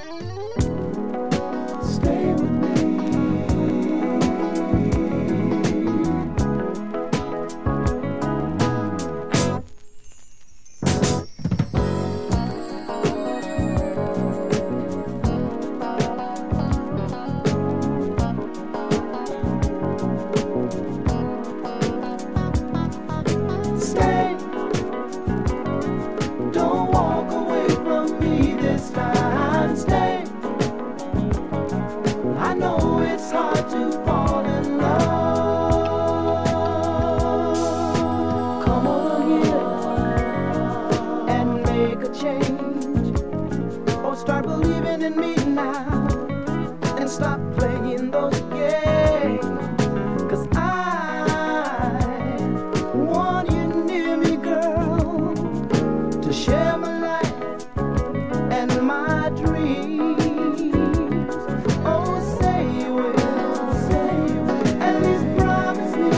Stay with me. Stay. Don't walk away from me this time. Stay. I know it's hard to fall in love. Come over here and make a change. Or start believing in me now and stop playing those games. 'Cause I want you near me, girl, to share my life and my dreams. Oh, say you will, at least promise me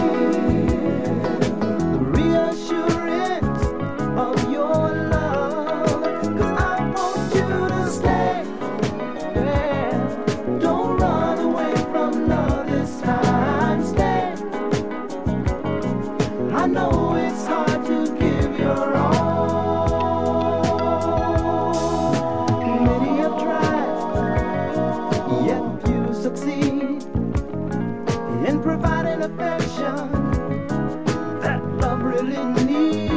the reassurance of your love. 'Cause I want you to stay, yeah. Don't run away from love this time. Stay. I know it's hard to give your all. Many have tried, yet few succeed in providing affection that love really needs.